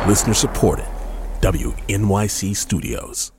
Listener supported. WNYC Studios.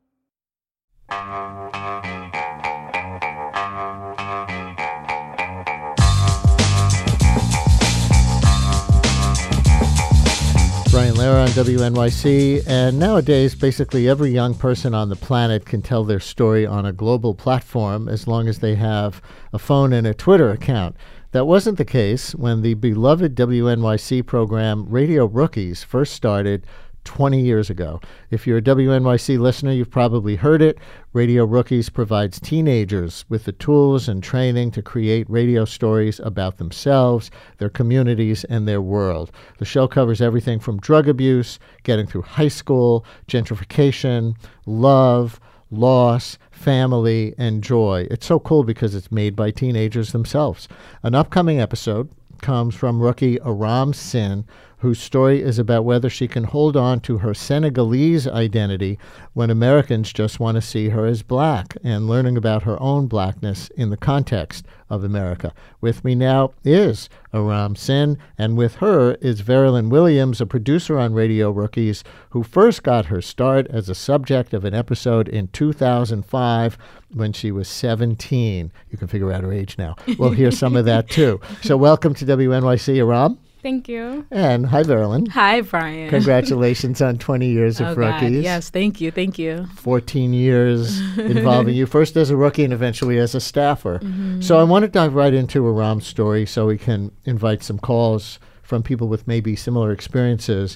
Brian Lehrer on WNYC, and nowadays basically every young person on the planet can tell their story on a global platform as long as they have a phone and a Twitter account. That wasn't the case when the beloved WNYC program Radio Rookies first started 20 years ago. If you're a WNYC listener, you've probably heard it. Radio Rookies provides teenagers with the tools and training to create radio stories about themselves, their communities, and their world. The show covers everything from drug abuse, getting through high school, gentrification, love, loss, family, and joy. It's so cool because it's made by teenagers themselves. An upcoming episode comes from rookie Aram Sin, whose story is about whether she can hold on to her Senegalese identity when Americans just want to see her as black, and learning about her own blackness in the context of America. With me now is Aram Sin, and with her is Veralyn Williams, a producer on Radio Rookies, who first got her start as a subject of an episode in 2005 when she was 17. You can figure out her age now. We'll hear some of that too. So welcome to WNYC, Aram. Thank you. And hi, Veralyn. Hi, Brian. Congratulations on 20 years of Rookies. God. Yes, thank you. 14 years involving you, first as a rookie and eventually as a staffer. Mm-hmm. So I want to dive right into Aram's story so we can invite some calls from people with maybe similar experiences.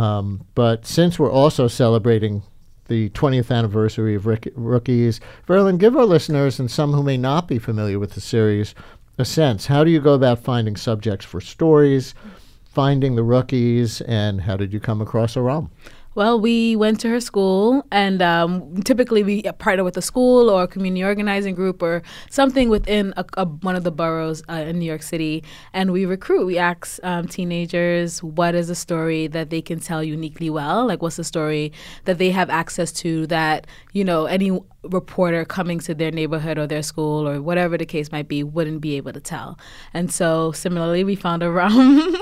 But since we're also celebrating the 20th anniversary of Rookies, Veralyn, give our listeners and some who may not be familiar with the series a sense. How do you go about finding subjects for stories, finding the rookies, and how did you come across Aram? Well, we went to her school, and typically we partner with a school or a community organizing group or something within one of the boroughs in New York City, and we recruit. We ask teenagers what is a story that they can tell uniquely well, like what's the story that they have access to that, you know, any reporter coming to their neighborhood or their school or whatever the case might be wouldn't be able to tell. And so similarly, we found Aram,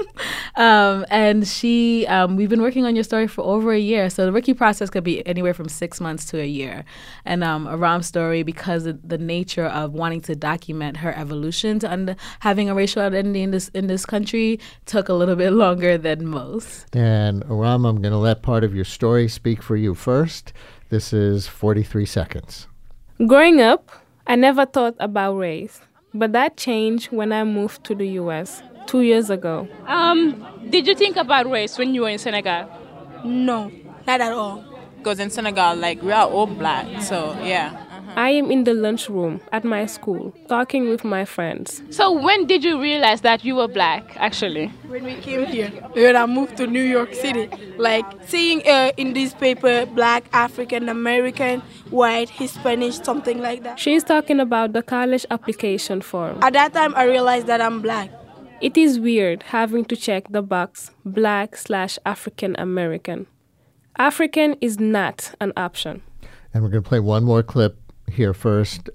and we've been working on your story for over a year. So the rookie process could be anywhere from 6 months to a year. And Aram's story, because of the nature of wanting to document her evolution to having a racial identity in this country, took a little bit longer than most. And Aram, I'm going to let part of your story speak for you first. This is 43 seconds. Growing up, I never thought about race, but that changed when I moved to the U.S. 2 years ago. Did you think about race when you were in Senegal? No, not at all. Because in Senegal, we are all black, so yeah. I am in the lunchroom at my school, talking with my friends. So when did you realize that you were black, actually? When we came here, when I moved to New York City, seeing in this paper, black, African American, white, Hispanic, something like that. She's talking about the college application form. At that time, I realized that I'm black. It is weird having to check the box black/African American. African is not an option. And we're going to play one more clip here first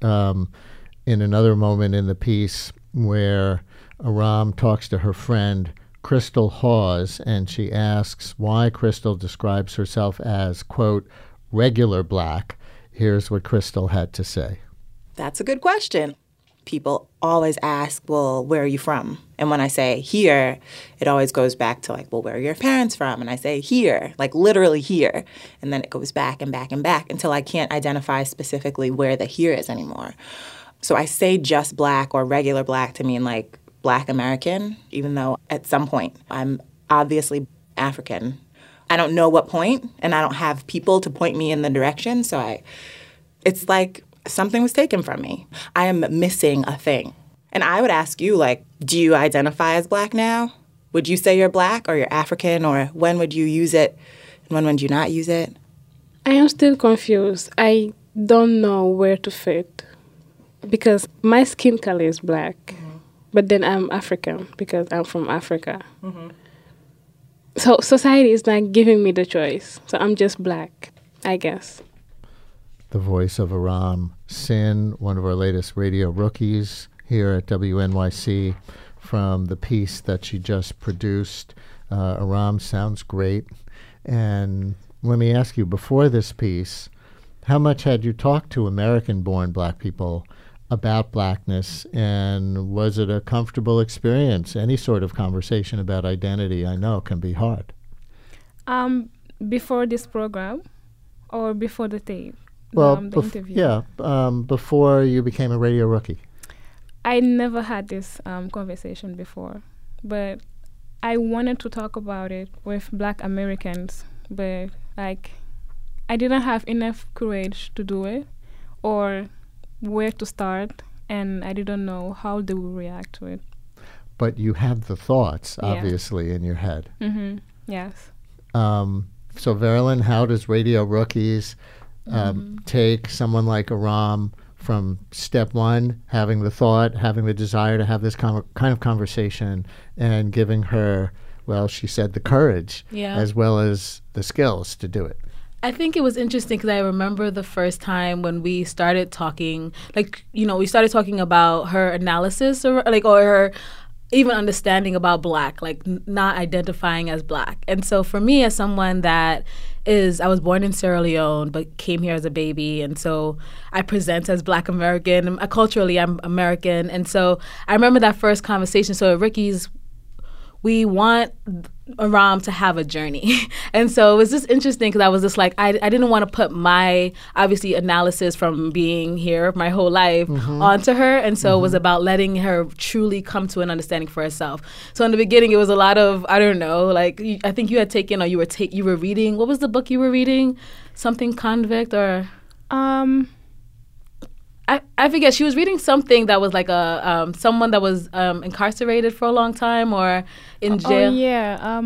in another moment in the piece where Aram talks to her friend Crystal Hawes, and she asks why Crystal describes herself as, quote, regular black. Here's what Crystal had to say. That's a good question. People always ask, well, where are you from? And when I say here, it always goes back to well, where are your parents from? And I say here, literally here. And then it goes back and back and back until I can't identify specifically where the here is anymore. So I say just black or regular black to mean black American, even though at some point I'm obviously African. I don't know what point, and I don't have people to point me in the direction. So it's like something was taken from me. I am missing a thing. And I would ask you, do you identify as black now? Would you say you're black or you're African, or when would you use it and when would you not use it? I am still confused. I don't know where to fit because my skin color is black, but then I'm African because I'm from Africa. Mm-hmm. So society is not giving me the choice. So I'm just black, I guess. The voice of Aram Sin, one of our latest radio rookies here at WNYC, from the piece that she just produced. Aram sounds great. And let me ask you, before this piece, how much had you talked to American-born black people about blackness, and was it a comfortable experience? Any sort of conversation about identity, I know, can be hard. Before this program or before the tape? Well, the interview? Before you became a radio rookie. I never had this conversation before, but I wanted to talk about it with Black Americans, but I didn't have enough courage to do it or where to start, and I didn't know how they would react to it. But you had the thoughts, obviously, in your head. Mm-hmm. Yes. So, Verilyn, how does Radio Rookies take someone like Aram from step one, having the thought, having the desire to have this kind of conversation, and giving her, well, she said the courage, as well as the skills to do it? I think it was interesting because I remember the first time when we started talking, we started talking about her analysis or her even understanding about Black, not identifying as Black. And so for me, as someone that I was born in Sierra Leone, but came here as a baby. And so I present as Black American. Culturally, I'm American. And so I remember that first conversation. So at Ricky's, we want Aram to have a journey. And so it was just interesting because I was just I didn't want to put my, obviously, analysis from being here my whole life onto her. And so it was about letting her truly come to an understanding for herself. So in the beginning, it was a lot of, I don't know, I think you had taken, or you were reading, what was the book you were reading? Something Convict or? I forget. She was reading something that was someone that was incarcerated for a long time or in jail. Oh, yeah.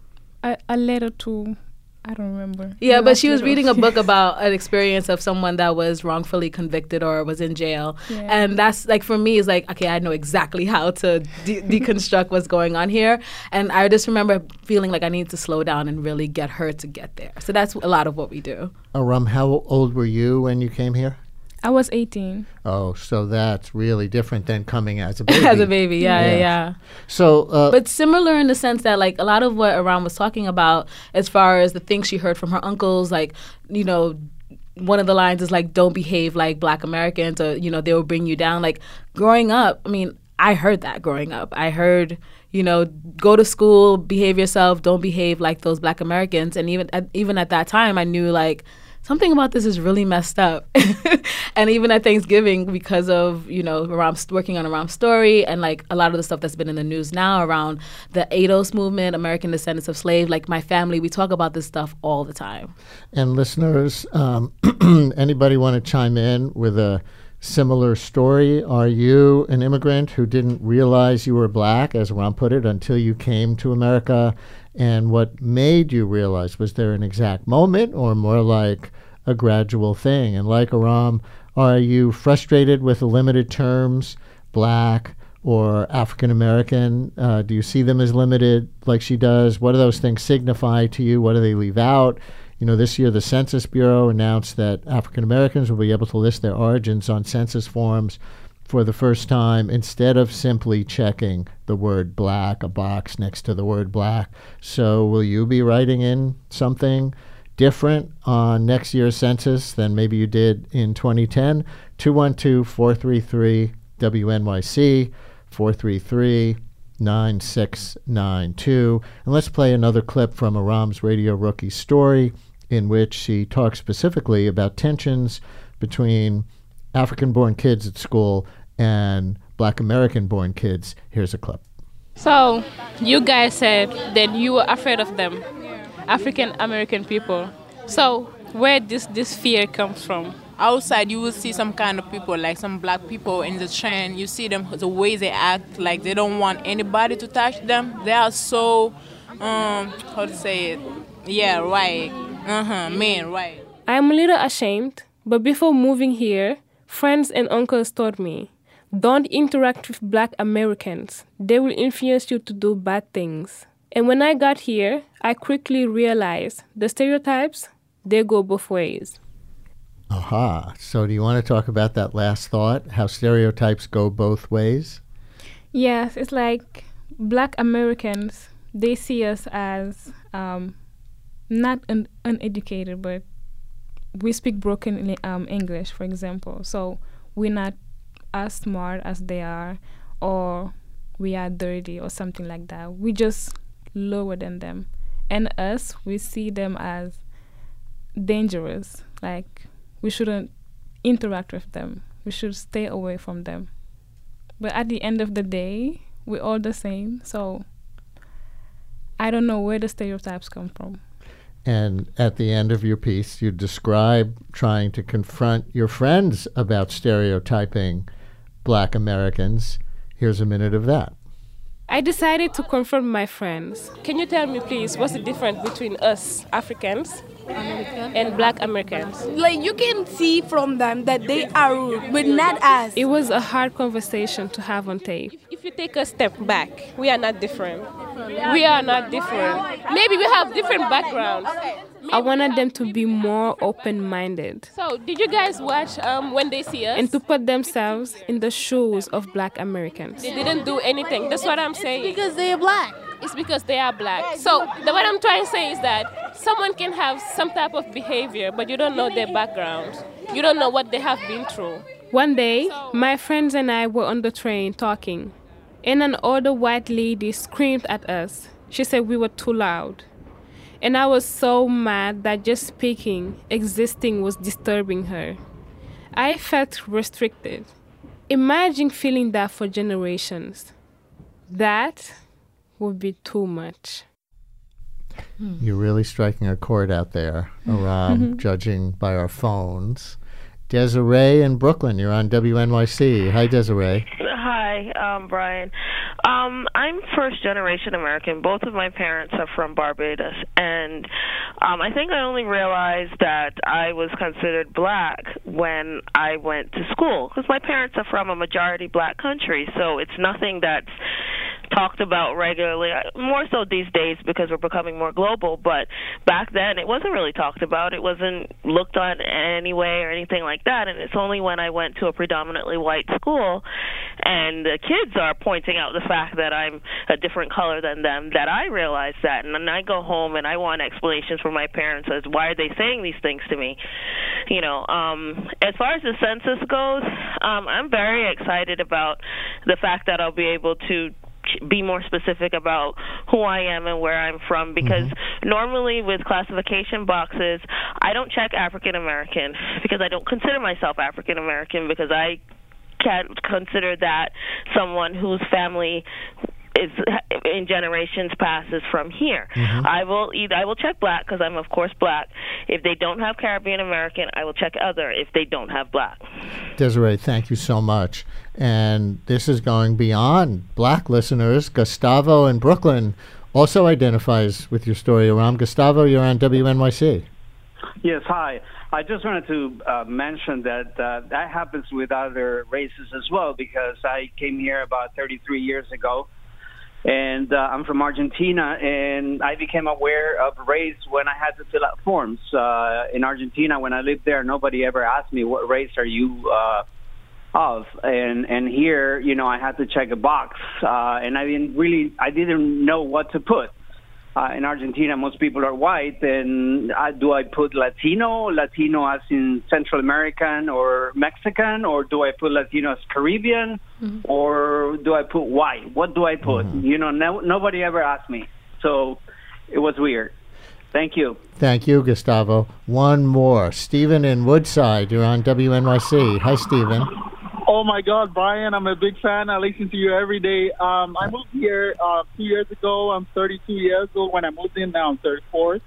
A letter to, I don't remember. Yeah, but she was reading a book about an experience of someone that was wrongfully convicted or was in jail. Yeah. And that's, for me, is okay, I know exactly how to deconstruct what's going on here. And I just remember feeling like I needed to slow down and really get her to get there. So that's a lot of what we do. Aram, how old were you when you came here? I was 18. Oh, so that's really different than coming as a baby. As a baby, yeah. So, but similar in the sense that, a lot of what Aram was talking about, as far as the things she heard from her uncles, one of the lines is don't behave like Black Americans, or they will bring you down. Growing up, I heard that growing up. I heard, go to school, behave yourself, don't behave like those Black Americans. And even at that time, I knew something about this is really messed up. And even at Thanksgiving, because of, working on Aram's story and a lot of the stuff that's been in the news now around the ADOS movement, American Descendants of Slaves, my family, we talk about this stuff all the time. And listeners, anybody want to chime in with a similar story? Are you an immigrant who didn't realize you were Black, as Aram put it, until you came to America? And what made you realize? Was there an exact moment or more like a gradual thing? And like Aram, are you frustrated with the limited terms, Black or African American? Do you see them as limited like she does? What do those things signify to you? What do they leave out? This year the Census Bureau announced that African Americans will be able to list their origins on census forms for the first time, instead of simply checking the word Black, a box next to the word Black. So will you be writing in something different on next year's census than maybe you did in 2010? 212-433-WNYC, 433-9692. And let's play another clip from Aram's Radio Rookie story, in which she talks specifically about tensions between African-born kids at school and Black American-born kids. Here's a clip. So, you guys said that you were afraid of them, African American people. So, where this fear comes from? Outside, you will see some kind of people, some Black people in the train. You see them, the way they act, they don't want anybody to touch them. They are so, how to say it? Yeah, right. Man, right. I'm a little ashamed, but before moving here, friends and uncles told me, don't interact with Black Americans. They will influence you to do bad things. And when I got here, I quickly realized the stereotypes, they go both ways. Aha. So do you want to talk about that last thought, how stereotypes go both ways? Yes, it's Black Americans, they see us as not uneducated, but we speak broken English, for example. So we're not as smart as they are, or we are dirty or something like that. We just lower than them. And us, we see them as dangerous. Like, we shouldn't interact with them. We should stay away from them. But at the end of the day, we're all the same. So I don't know where the stereotypes come from. And at the end of your piece, you describe trying to confront your friends about stereotyping Black Americans. Here's a minute of that. I decided to confront my friends. Can you tell me, please, what's the difference between us Africans and Black Americans? Like, you can see from them that they are rude, but not us. It was a hard conversation to have on tape. If you take a step back, we are not different. We are not different. Maybe we have different backgrounds. I wanted them to be more open-minded. So, did you guys watch When They See Us? And to put themselves in the shoes of Black Americans. They didn't do anything. That's what I'm saying. It's because they are Black. It's because they are Black. So, what I'm trying to say is that someone can have some type of behavior, but you don't know their background. You don't know what they have been through. One day, my friends and I were on the train talking, and an older white lady screamed at us. She said we were too loud. And I was so mad that just speaking, existing was disturbing her. I felt restricted. Imagine feeling that for generations. That would be too much. You're really striking a chord out there around judging by our phones. Desiree in Brooklyn, you're on WNYC. Hi, Desiree. Hi, Brian. I'm first-generation American. Both of my parents are from Barbados, and I think I only realized that I was considered Black when I went to school, because my parents are from a majority Black country, so it's nothing that's talked about regularly, more so these days because we're becoming more global, but back then it wasn't really talked about. It wasn't looked on anyway or anything like that, and it's only when I went to a predominantly white school and the kids are pointing out the fact that I'm a different color than them that I realized that, and then I go home and I want explanations from my parents as why are they saying these things to me. You know, as far as the census goes, I'm very excited about the fact that I'll be able to be more specific about who I am and where I'm from, because normally with classification boxes, I don't check African American because I don't consider myself African American, because I can't consider that someone whose family is in generations past is from here. I will check Black because I'm of course Black. If they don't have Caribbean American, I will check other if they don't have Black. Desiree, thank you so much. And this is going beyond Black listeners. Gustavo in Brooklyn also identifies with your story, Aram. Gustavo, you're on WNYC. Yes, hi. I just wanted to mention that that happens with other races as well, because I came here about 33 years ago. And I'm from Argentina, and I became aware of race when I had to fill out forms. In Argentina, when I lived there, nobody ever asked me, what race are you of? And here, you know, I had to check a box, and I didn't know what to put. In Argentina, most people are white, and do I put Latino as in Central American or Mexican, or do I put Latino as Caribbean, or do I put white? What do I put? You know, nobody ever asked me, so it was weird. Thank you. Thank you, Gustavo. One more. Stephen in Woodside, you're on WNYC. Hi, Stephen. Oh, my God, Brian, I'm a big fan. I listen to you every day. I moved here 2 years ago. I'm 32 years old. When I moved in, now I'm 34.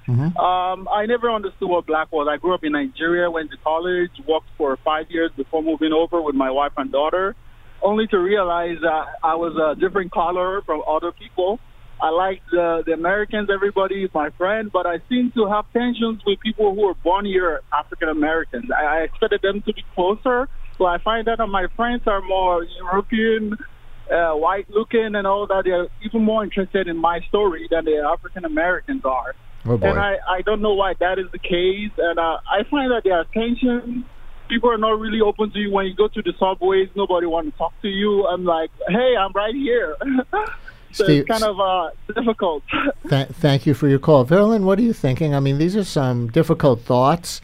I never understood what Black was. I grew up in Nigeria, went to college, worked for 5 years before moving over with my wife and daughter, only to realize I was a different color from other people. I like the Americans. Everybody is my friend, but I seem to have tensions with people who are born here, African Americans. I expected them to be closer. So I find that my friends are more European, white-looking and all that. They're even more interested in my story than the African Americans are. Oh boy. And I don't know why that is the case. And I find that there are tensions. People are not really open to you. When you go to the subways, nobody wants to talk to you. I'm like, hey, I'm right here. So Steve, it's kind of difficult. Thank you for your call. Verlin, what are you thinking? I mean, these are some difficult thoughts,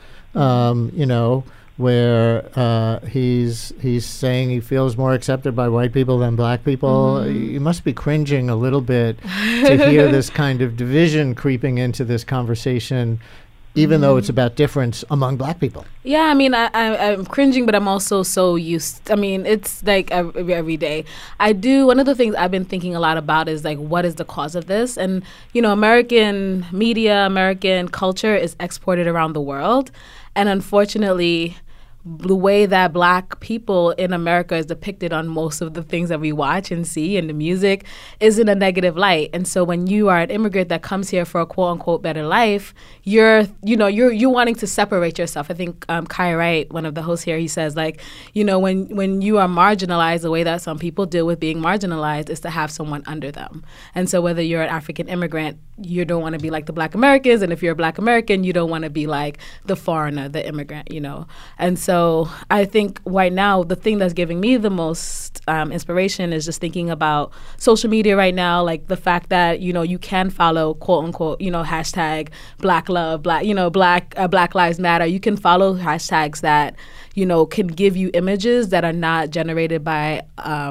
where he's saying he feels more accepted by white people than black people. You must be cringing a little bit to hear this kind of division creeping into this conversation, even though it's about difference among black people. Yeah, I mean, I'm cringing, but I'm also so used. I mean, it's like every day. One of the things I've been thinking a lot about is like, what is the cause of this? And, American media, American culture is exported around the world. And unfortunately, the way that black people in America is depicted on most of the things that we watch and see and the music is in a negative light. And so when you are an immigrant that comes here for a quote unquote better life, you're wanting to separate yourself. I think Kai Wright, one of the hosts here, he says like, when you are marginalized, the way that some people deal with being marginalized is to have someone under them. And so whether you're an African immigrant, you don't want to be like the black Americans. And if you're a black American, you don't want to be like the foreigner, the immigrant, And so I think right now, the thing that's giving me the most inspiration is just thinking about social media right now, like the fact that, you can follow quote unquote, hashtag Black Love, Black Lives Matter. You can follow hashtags that, can give you images that are not generated by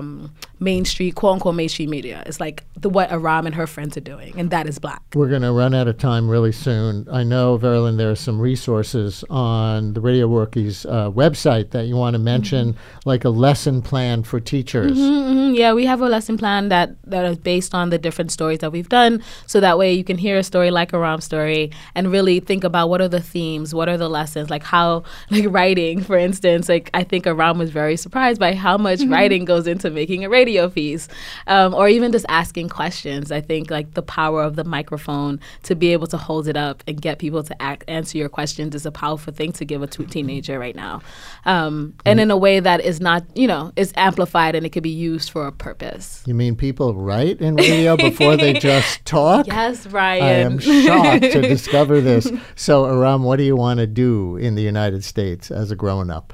quote unquote mainstream media. It's like what Aram and her friends are doing, and that is black. We're going to run out of time really soon. I know, Verlin, there are some resources on the Radio Workies website that you want to mention, like a lesson plan for teachers. Yeah, we have a lesson plan that is based on the different stories that we've done, so that way you can hear a story like Aram's story and really think about what are the themes, what are the lessons, like how, like writing, for instance, like I think Aram was very surprised by how much writing goes into making a radio piece, or even just asking questions. I think like the power of the microphone to be able to hold it up and get people to answer your questions is a powerful thing to give a teenager right now, and in a way that is not, is amplified and it could be used for a purpose. You mean people write in radio before they just talk? Yes, Brian. I am shocked to discover this. So, Aram, what do you want to do in the United States as a grown-up?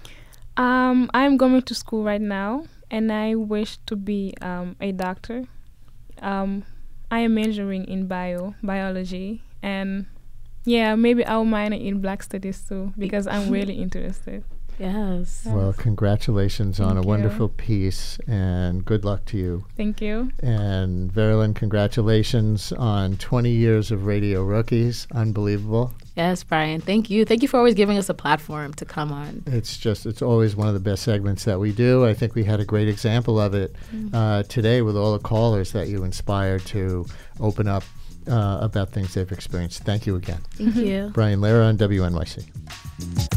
I'm going to school right now, and I wish to be a doctor. I am majoring in biology, and maybe I'll minor in Black Studies too, because I'm really interested. Yes. Well, congratulations on a wonderful piece, and good luck to you. Thank you. And Verlin, congratulations on 20 years of Radio Rookies. Unbelievable. Yes, Brian. Thank you. Thank you for always giving us a platform to come on. It's always one of the best segments that we do. I think we had a great example of it today with all the callers that you inspired to open up about things they've experienced. Thank you again. Thank you. Brian Lehrer on WNYC.